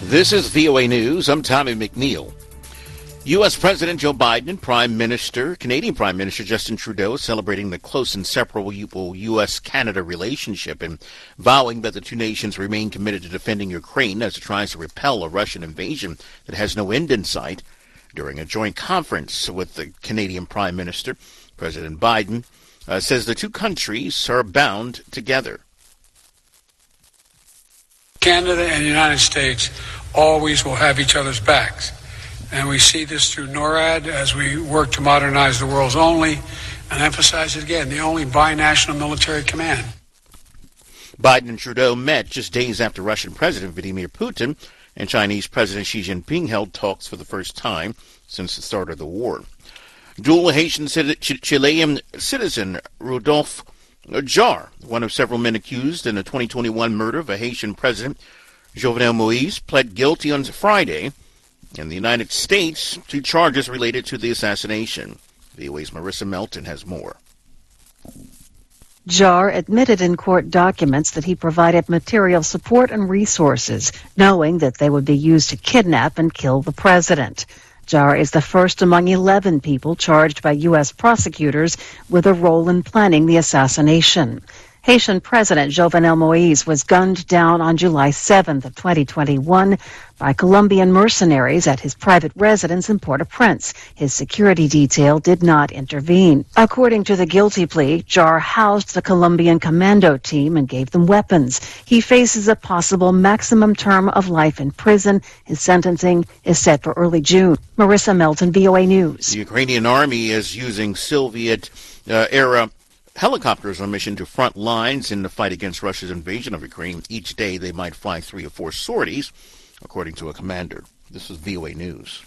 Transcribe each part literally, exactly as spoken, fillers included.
This is V O A News. I'm Tommy McNeil. U S. President Joe Biden and Prime Minister, Canadian Prime Minister Justin Trudeau celebrating the close, inseparable U S Canada relationship and vowing that the two nations remain committed to defending Ukraine as it tries to repel a Russian invasion that has no end in sight. During a joint conference with the Canadian Prime Minister, President Biden uh, says the two countries are bound together. Canada and the United States always will have each other's backs. And we see this through NORAD as we work to modernize the world's only, and emphasize it again, the only binational military command. Biden and Trudeau met just days after Russian President Vladimir Putin and Chinese President Xi Jinping held talks for the first time since the start of the war. Dual Haitian Chilean citizen Rodolphe Jarre, one of several men accused in the twenty twenty-one murder of a Haitian president, Jovenel Moïse, pled guilty on Friday in the United States to charges related to the assassination. V O A's Marissa Melton has more. Jarre admitted in court documents that he provided material support and resources, knowing that they would be used to kidnap and kill the president. Jarre is the first among eleven people charged by U S prosecutors with a role in planning the assassination. Haitian President Jovenel Moïse was gunned down on July seventh of twenty twenty-one by Colombian mercenaries at his private residence in Port-au-Prince. His security detail did not intervene. According to the guilty plea, Jarre housed the Colombian commando team and gave them weapons. He faces a possible maximum term of life in prison. His sentencing is set for early June. Marissa Melton, V O A News. The Ukrainian army is using Soviet-era uh, helicopters on mission to front lines in the fight against Russia's invasion of Ukraine. Each day they might fly three or four sorties, according to a commander. This is V O A News.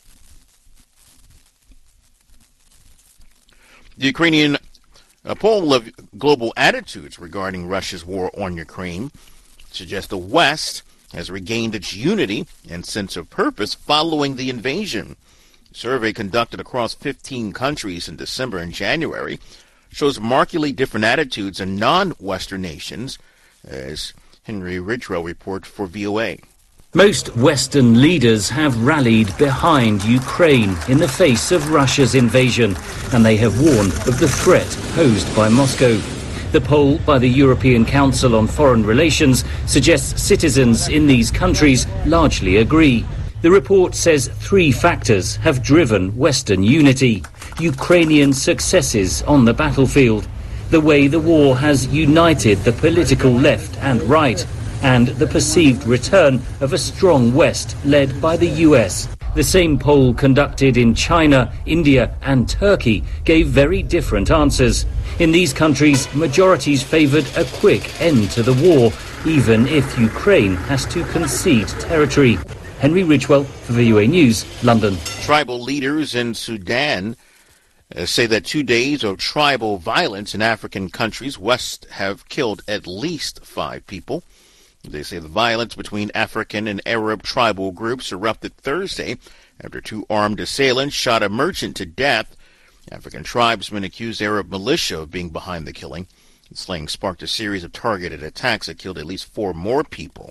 The Ukrainian uh, poll of global attitudes regarding Russia's war on Ukraine suggests the West has regained its unity and sense of purpose following the invasion. A survey conducted across fifteen countries in December and January shows markedly different attitudes in non-Western nations, as Henry Ridgwell reports for V O A. Most Western leaders have rallied behind Ukraine in the face of Russia's invasion, and they have warned of the threat posed by Moscow. The poll by the European Council on Foreign Relations suggests citizens in these countries largely agree. The report says three factors have driven Western unity: Ukrainian successes on the battlefield, the way the war has united the political left and right, and the perceived return of a strong West led by the U S. The same poll conducted in China, India and Turkey gave very different answers. In these countries, majorities favoured a quick end to the war, even if Ukraine has to concede territory. Henry Ridgwell for V O A News, London. Tribal leaders in Sudan uh, say that two days of tribal violence in African countries west have killed at least five people. They say the violence between African and Arab tribal groups erupted Thursday after two armed assailants shot a merchant to death. African tribesmen accused Arab militia of being behind the killing. The slaying sparked a series of targeted attacks that killed at least four more people.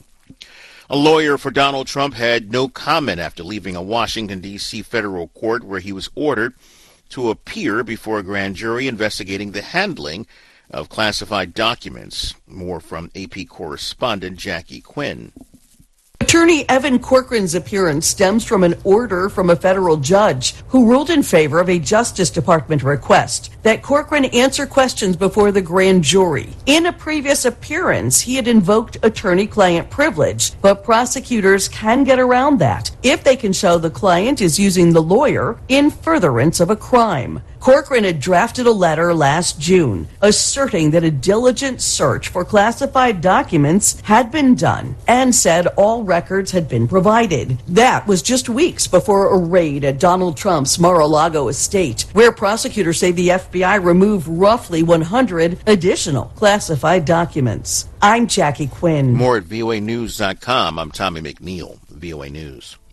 A lawyer for Donald Trump had no comment after leaving a Washington, D C federal court where he was ordered to appear before a grand jury investigating the handling of classified documents. More from A P correspondent Jackie Quinn. Attorney Evan Corcoran's appearance stems from an order from a federal judge who ruled in favor of a Justice Department request that Corcoran answer questions before the grand jury. In a previous appearance, he had invoked attorney-client privilege, but prosecutors can get around that if they can show the client is using the lawyer in furtherance of a crime. Corcoran had drafted a letter last June asserting that a diligent search for classified documents had been done and said all records had been provided. That was just weeks before a raid at Donald Trump's Mar-a-Lago estate, where prosecutors say the F B I removed roughly one hundred additional classified documents. I'm Jackie Quinn. More at V O A news dot com. I'm Tommy McNeil, V O A News.